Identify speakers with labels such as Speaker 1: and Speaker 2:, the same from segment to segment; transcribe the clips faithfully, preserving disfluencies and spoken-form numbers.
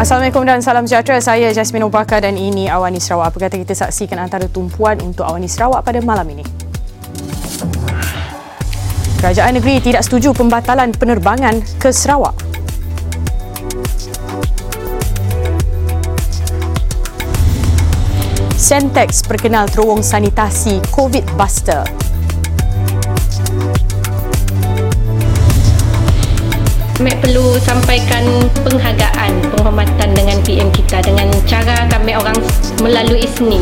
Speaker 1: Assalamualaikum dan salam sejahtera. Saya Jasmine Obaka dan ini Awani Sarawak. Apa kata kita saksikan antara tumpuan untuk Awani Sarawak pada malam ini. Kerajaan negeri tidak setuju pembatalan penerbangan ke Sarawak. Sentex perkenal terowong sanitasi COVID Buster.
Speaker 2: Kami perlu sampaikan penghargaan, penghormatan dengan P M kita dengan cara kami orang melalui seni.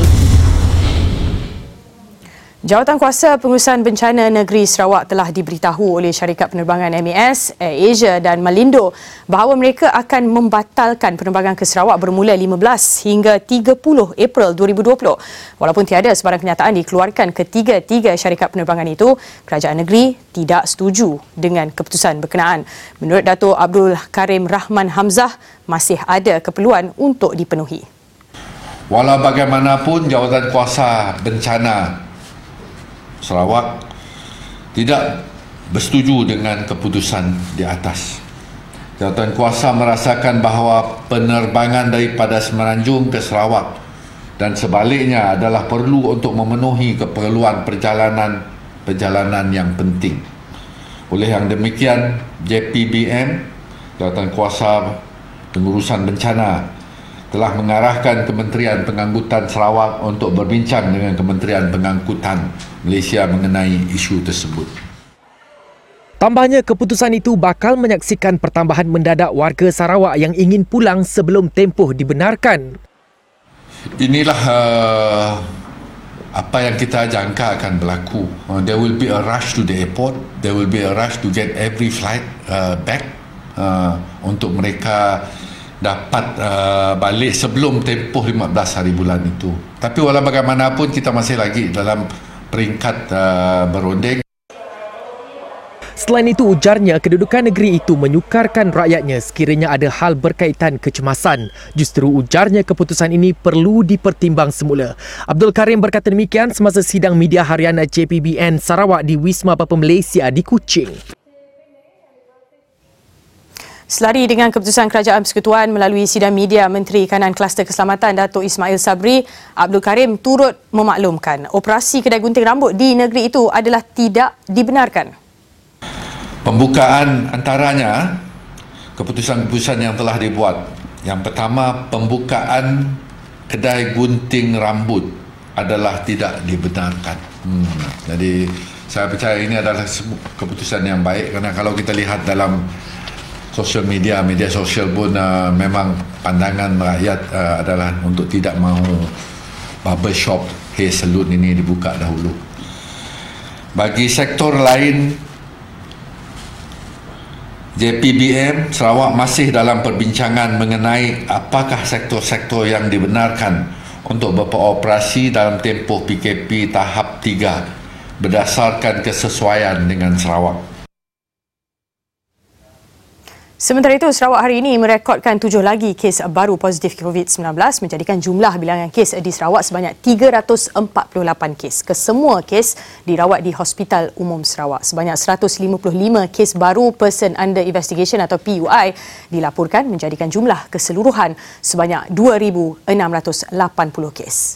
Speaker 1: Jawatankuasa Pengurusan Bencana Negeri Sarawak telah diberitahu oleh syarikat penerbangan M A S, Air Asia dan Malindo bahawa mereka akan membatalkan penerbangan ke Sarawak bermula lima belas hingga tiga puluh April dua ribu dua puluh. Walaupun tiada sebarang kenyataan dikeluarkan ketiga-tiga syarikat penerbangan itu, kerajaan negeri tidak setuju dengan keputusan berkenaan. Menurut Dato' Abdul Karim Rahman Hamzah, masih ada keperluan untuk dipenuhi.
Speaker 3: Walau bagaimanapun, Jawatankuasa Bencana Sarawak tidak bersetuju dengan keputusan di atas. Jawatankuasa merasakan bahawa penerbangan daripada Semenanjung ke Sarawak dan sebaliknya adalah perlu untuk memenuhi keperluan perjalanan perjalanan yang penting. Oleh yang demikian, J P B M, Jawatankuasa Pengurusan Bencana, telah mengarahkan Kementerian Pengangkutan Sarawak untuk berbincang dengan Kementerian Pengangkutan Malaysia mengenai isu tersebut.
Speaker 4: Tambahnya, keputusan itu bakal menyaksikan pertambahan mendadak warga Sarawak yang ingin pulang sebelum tempoh dibenarkan.
Speaker 3: Inilah uh, apa yang kita jangka akan berlaku. Uh, there will be a rush to the airport. There will be a rush to get every flight uh, back uh, untuk mereka dapat uh, balik sebelum tempoh lima belas hari bulan itu. Tapi walau bagaimanapun, kita masih lagi dalam peringkat uh, berunding.
Speaker 4: Selain itu, ujarnya kedudukan negeri itu menyukarkan rakyatnya sekiranya ada hal berkaitan kecemasan. Justru ujarnya keputusan ini perlu dipertimbang semula. Abdul Karim berkata demikian semasa sidang media harian J P B N Sarawak di Wisma Bapa Malaysia di Kuching.
Speaker 1: Selari dengan keputusan Kerajaan Persekutuan melalui sidang media, Menteri Kanan Kluster Keselamatan Datuk Ismail Sabri, Abdul Karim turut memaklumkan operasi kedai gunting rambut di negeri itu adalah tidak dibenarkan.
Speaker 3: Pembukaan antaranya keputusan-keputusan yang telah dibuat. Yang pertama, pembukaan kedai gunting rambut adalah tidak dibenarkan. Hmm. Jadi saya percaya ini adalah keputusan yang baik, kerana kalau kita lihat dalam sosial media, media sosial pun uh, memang pandangan rakyat uh, adalah untuk tidak mahu barber shop, hair salon ini dibuka dahulu. Bagi sektor lain, J P B M Sarawak masih dalam perbincangan mengenai apakah sektor-sektor yang dibenarkan untuk beroperasi dalam tempoh P K P tahap tiga berdasarkan kesesuaian dengan Sarawak.
Speaker 1: Sementara itu, Sarawak hari ini merekodkan tujuh lagi kes baru positif COVID sembilan belas, menjadikan jumlah bilangan kes di Sarawak sebanyak tiga ratus empat puluh lapan kes. Kesemua kes dirawat di Hospital Umum Sarawak. Sebanyak seratus lima puluh lima kes baru Person Under Investigation atau P U I dilaporkan, menjadikan jumlah keseluruhan sebanyak dua ribu enam ratus lapan puluh kes.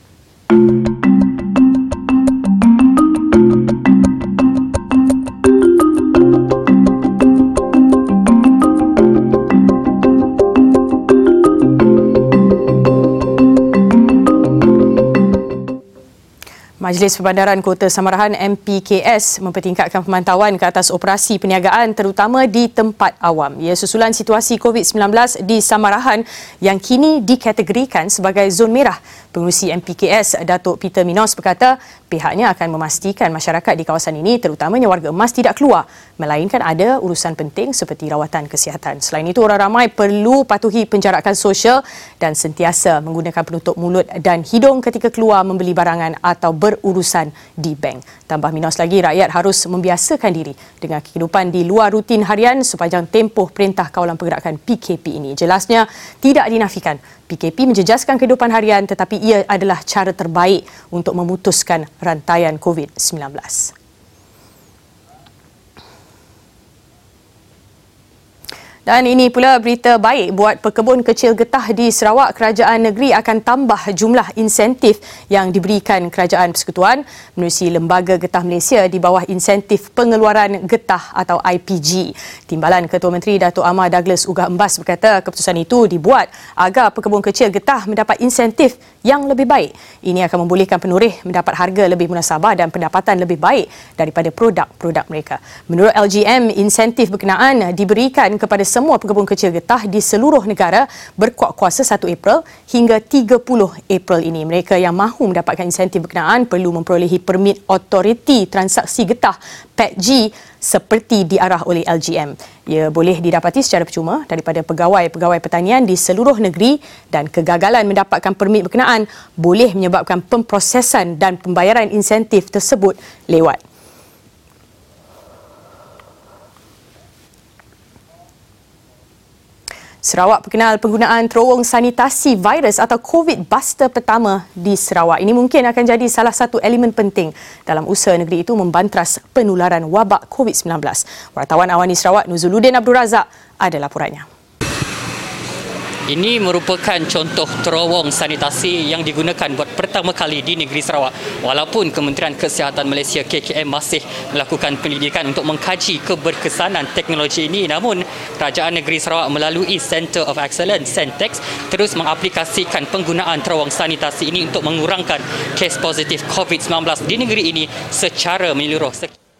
Speaker 1: Majlis Perbandaran Kota Samarahan M P K S mempertingkatkan pemantauan ke atas operasi perniagaan terutama di tempat awam. Ia susulan situasi COVID sembilan belas di Samarahan yang kini dikategorikan sebagai zon merah. Pengerusi M P K S Datuk Peter Minos berkata pihaknya akan memastikan masyarakat di kawasan ini terutamanya warga emas tidak keluar, melainkan ada urusan penting seperti rawatan kesihatan. Selain itu, orang ramai perlu patuhi penjarakan sosial dan sentiasa menggunakan penutup mulut dan hidung ketika keluar membeli barangan atau berurusan di bank. Tambah Minos lagi, rakyat harus membiasakan diri dengan kehidupan di luar rutin harian sepanjang tempoh Perintah Kawalan Pergerakan P K P ini. Jelasnya tidak dinafikan P K P menjejaskan kehidupan harian, tetapi ia adalah cara terbaik untuk memutuskan rantaian COVID sembilan belas. Dan ini pula berita baik buat pekebun kecil getah di Sarawak. Kerajaan negeri akan tambah jumlah insentif yang diberikan Kerajaan Persekutuan menerusi Lembaga Getah Malaysia di bawah insentif pengeluaran getah atau I P G. Timbalan Ketua Menteri Datuk Amar Douglas Ugah Embas berkata keputusan itu dibuat agar pekebun kecil getah mendapat insentif yang lebih baik. Ini akan membolehkan penurih mendapat harga lebih munasabah dan pendapatan lebih baik daripada produk-produk mereka. Menurut L G M, insentif berkenaan diberikan kepada semua pekebun kecil getah di seluruh negara berkuat kuasa satu April hingga tiga puluh April ini. Mereka yang mahu mendapatkan insentif berkenaan perlu memperolehi permit Autoriti Transaksi Getah P A C G seperti diarah oleh L G M. Ia boleh didapati secara percuma daripada pegawai-pegawai pertanian di seluruh negeri dan kegagalan mendapatkan permit berkenaan boleh menyebabkan pemprosesan dan pembayaran insentif tersebut lewat. Sarawak perkenal penggunaan terowong sanitasi virus atau COVID Buster pertama di Sarawak. Ini mungkin akan jadi salah satu elemen penting dalam usaha negeri itu membantras penularan wabak COVID sembilan belas. Wartawan Awani Sarawak Nuzuluddin Abdul Razak ada laporannya.
Speaker 5: Ini merupakan contoh terowong sanitasi yang digunakan buat pertama kali di negeri Sarawak. Walaupun Kementerian Kesihatan Malaysia K K M masih melakukan penyelidikan untuk mengkaji keberkesanan teknologi ini, namun Kerajaan Negeri Sarawak melalui Centre of Excellence Centex terus mengaplikasikan penggunaan terowong sanitasi ini untuk mengurangkan kes positif COVID sembilan belas di negeri ini secara menyeluruh.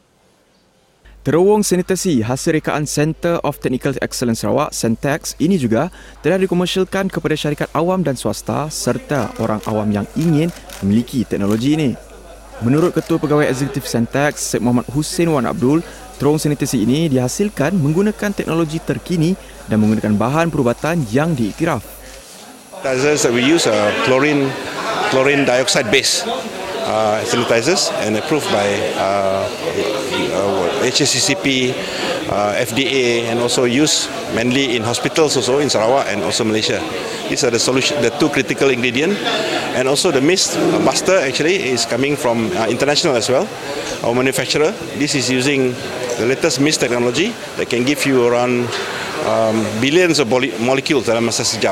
Speaker 6: Terowong sanitasi hasil rekaan Centre of Technical Excellence Sarawak, Centex, ini juga telah dikomersialkan kepada syarikat awam dan swasta serta orang awam yang ingin memiliki teknologi ini. Menurut Ketua Pegawai Eksekutif Centex, Syed Muhammad Hussein Wan Abdul, terowong sanitasi ini dihasilkan menggunakan teknologi terkini dan menggunakan bahan perubatan yang diiktiraf.
Speaker 7: Sanitizers that we use are chlorine, chlorine dioxide base. Uh, sanitizers and approved by uh, uh, H A C C P, uh, F D A, and also used mainly in hospitals also in Sarawak and also Malaysia. These are the solution, the two critical ingredient, and also the mist buster actually is coming from uh, international as well. Our manufacturer, this is using the latest mist technology that can give you around um, billions of molecules dalam masa sejam.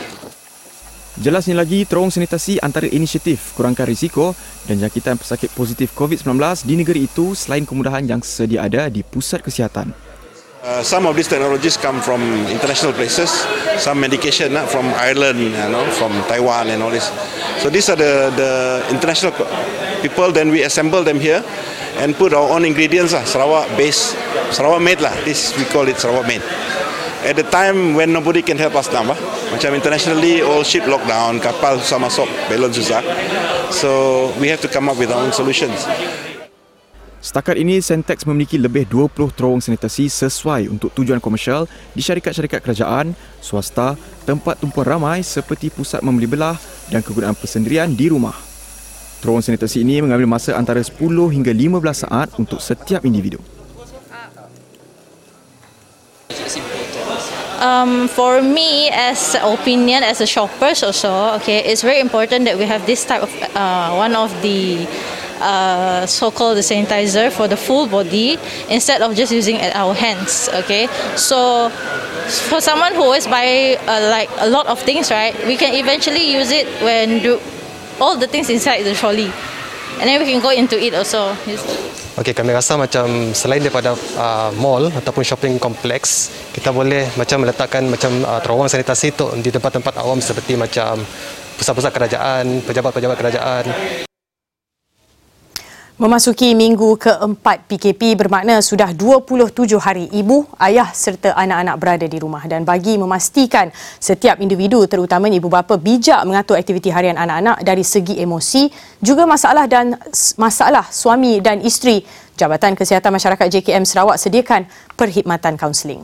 Speaker 6: Jelasnya lagi, terowong sanitasi antara inisiatif kurangkan risiko dan jangkitan pesakit positif COVID sembilan belas di negeri itu selain kemudahan yang sedia ada di pusat kesihatan.
Speaker 7: Uh, some of these technologies come from international places, some medication uh, from Ireland, you know, from Taiwan and all this. So these are the, the international people, then we assemble them here and put our own ingredients, uh, Sarawak based, Sarawak made lah, this we call it Sarawak made. At the time when nobody can help us now, macam internationally all ship lockdown, kapal susah masuk, balon susah. So we have to come up with our own solutions.
Speaker 6: Setakat ini, Centex memiliki lebih dua puluh terowong sanitasi sesuai untuk tujuan komersial di syarikat-syarikat kerajaan, swasta, tempat tumpuan ramai seperti pusat membeli belah dan kegunaan persendirian di rumah. Terowong sanitasi ini mengambil masa antara sepuluh hingga lima belas saat untuk setiap individu.
Speaker 8: Um, for me, as opinion as a shopper, also, okay, it's very important that we have this type of uh, one of the uh, so-called sanitizer for the full body instead of just using at our hands. Okay, so for someone who always buy uh, like a lot of things, right, we can eventually use it when do all the things inside the trolley, and then we can go into it also.
Speaker 9: Okey, kami rasa macam selain daripada uh, mall ataupun shopping kompleks, kita boleh macam meletakkan macam uh, terowong sanitasi tu di tempat-tempat awam seperti macam pusat-pusat kerajaan, pejabat-pejabat kerajaan.
Speaker 1: Memasuki minggu keempat P K P bermakna sudah dua puluh tujuh hari ibu, ayah serta anak-anak berada di rumah, dan bagi memastikan setiap individu terutamanya ibu bapa bijak mengatur aktiviti harian anak-anak dari segi emosi juga masalah dan masalah suami dan isteri, Jabatan Kesihatan Masyarakat J K M Sarawak sediakan perkhidmatan kaunseling.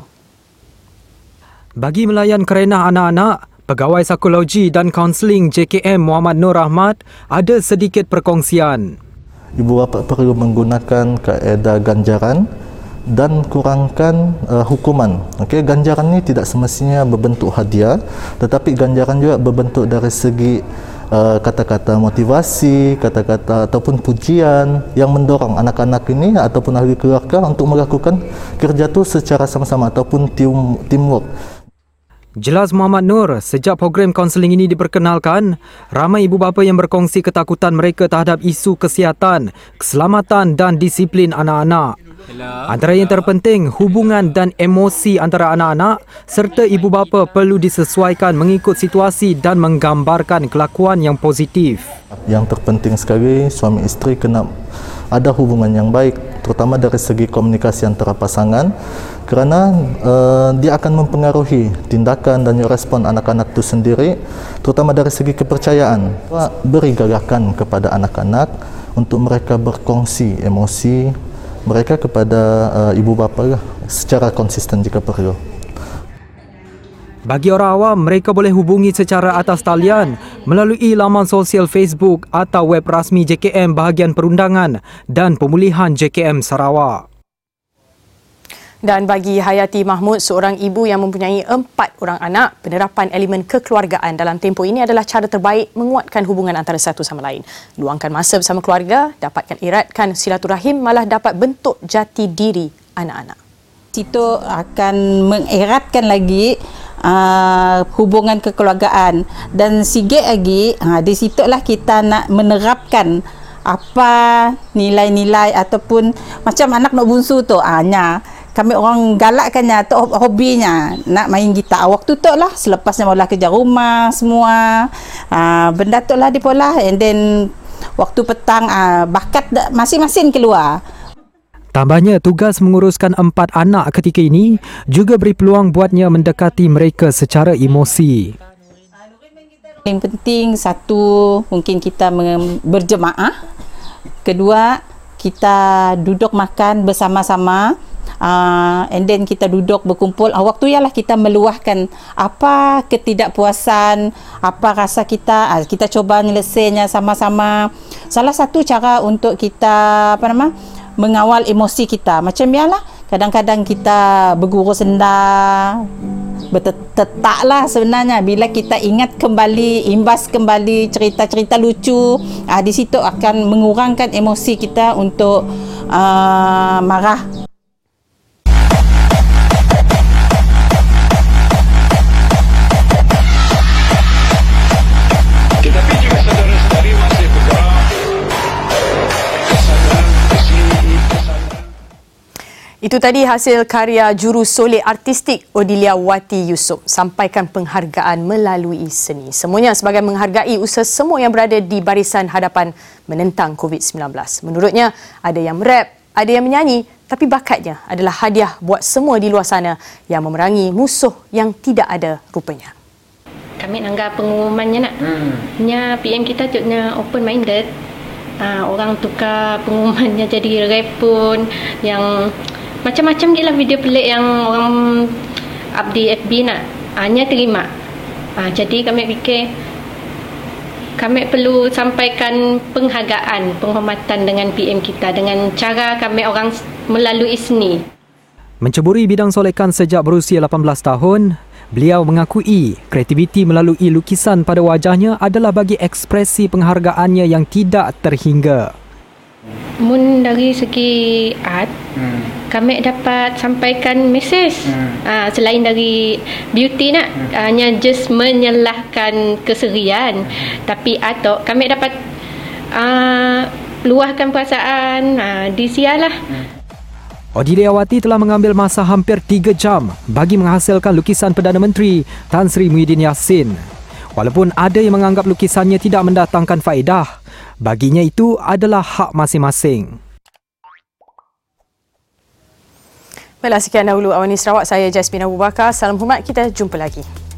Speaker 4: Bagi melayan kerenah anak-anak, Pegawai Psikologi dan Kaunseling J K M Muhammad Nur Ahmad ada sedikit perkongsian.
Speaker 10: Ibu bapa perlu menggunakan kaedah ganjaran dan kurangkan uh, hukuman. Okey, ganjaran ini tidak semestinya berbentuk hadiah, tetapi ganjaran juga berbentuk dari segi uh, kata-kata motivasi, kata-kata ataupun pujian yang mendorong anak-anak ini ataupun ahli keluarga untuk melakukan kerja tu secara sama-sama ataupun team, teamwork.
Speaker 4: Jelas Muhammad Nur, sejak program kaunseling ini diperkenalkan, ramai ibu bapa yang berkongsi ketakutan mereka terhadap isu kesihatan, keselamatan dan disiplin anak-anak. Antara yang terpenting, hubungan dan emosi antara anak-anak serta ibu bapa perlu disesuaikan mengikut situasi dan menggambarkan kelakuan yang positif.
Speaker 10: Yang terpenting sekali, suami isteri kena ada hubungan yang baik, terutama dari segi komunikasi antara pasangan, kerana uh, dia akan mempengaruhi tindakan dan respon anak-anak itu sendiri, terutama dari segi kepercayaan. Beri galakan kepada anak-anak untuk mereka berkongsi emosi mereka kepada uh, ibu bapa lah, secara konsisten jika perlu.
Speaker 4: Bagi orang awam, mereka boleh hubungi secara atas talian melalui laman sosial Facebook atau web rasmi J K M Bahagian Perundangan dan Pemulihan J K M Sarawak.
Speaker 1: Dan bagi Hayati Mahmud, seorang ibu yang mempunyai empat orang anak, penerapan elemen kekeluargaan dalam tempoh ini adalah cara terbaik menguatkan hubungan antara satu sama lain. Luangkan masa bersama keluarga, dapatkan eratkan silaturahim, malah dapat bentuk jati diri anak-anak.
Speaker 11: Itu akan mengeratkan lagi uh, hubungan kekeluargaan, dan sikit lagi uh, di situlah kita nak menerapkan apa nilai-nilai ataupun macam anak nak bungsu tu hanya uh, kami orang galakkannya atau hobinya nak main gitar. Waktu tu lah selepasnya mula kerja rumah semua uh, benda tu lah dipola, and then waktu petang uh, bakat masing-masing keluar.
Speaker 4: Tambahnya, tugas menguruskan empat anak ketika ini juga beri peluang buatnya mendekati mereka secara emosi.
Speaker 11: Yang penting, satu, mungkin kita berjemaah. Kedua, kita duduk makan bersama-sama. Uh, and then kita duduk berkumpul. Uh, waktu ialah kita meluahkan apa ketidakpuasan, apa rasa kita. Uh, kita cuba menyelesainya sama-sama. Salah satu cara untuk kita apa nama mengawal emosi kita. Macam biarlah kadang-kadang kita berguru senda, bertetaklah sebenarnya bila kita ingat kembali, imbas kembali cerita-cerita lucu. Uh, di situ akan mengurangkan emosi kita untuk uh, marah.
Speaker 1: Itu tadi hasil karya juru solek artistik Odilia Wati Yusof, sampaikan penghargaan melalui seni. Semuanya sebagai menghargai usaha semua yang berada di barisan hadapan menentang covid sembilan belas. Menurutnya, ada yang merap, ada yang menyanyi, tapi bakatnya adalah hadiah buat semua di luar sana yang memerangi musuh yang tidak ada rupanya.
Speaker 2: Kami nanggap pengumumannya nak. Hmm. Nya P M kita jutnya open minded. Uh, orang tukar pengumumannya jadi rap pun yang macam-macam je lah video pelik yang orang up di F B nak hanya terima. Ha, jadi kami fikir kami perlu sampaikan penghargaan, penghormatan dengan P M kita dengan cara kami orang melalui seni.
Speaker 4: Menceburi bidang solekan sejak berusia lapan belas tahun, beliau mengakui kreativiti melalui lukisan pada wajahnya adalah bagi ekspresi penghargaannya yang tidak terhingga.
Speaker 2: Mun dari segi art, hmm. kami dapat sampaikan mesej. Hmm. Uh, selain dari beauty nak, hmm. hanya just menyalahkan keserian, hmm. tapi atau kami dapat uh, luahkan perasaan uh, di sialah. Hmm.
Speaker 4: Odilia Wati telah mengambil masa hampir tiga jam bagi menghasilkan lukisan Perdana Menteri Tan Sri Muhyiddin Yassin. Walaupun ada yang menganggap lukisannya tidak mendatangkan faedah, baginya itu adalah hak masing-masing.
Speaker 1: Baiklah, sekian dahulu Awani Sarawak. Saya Jasmine Abu Bakar. Salam hormat, kita jumpa lagi.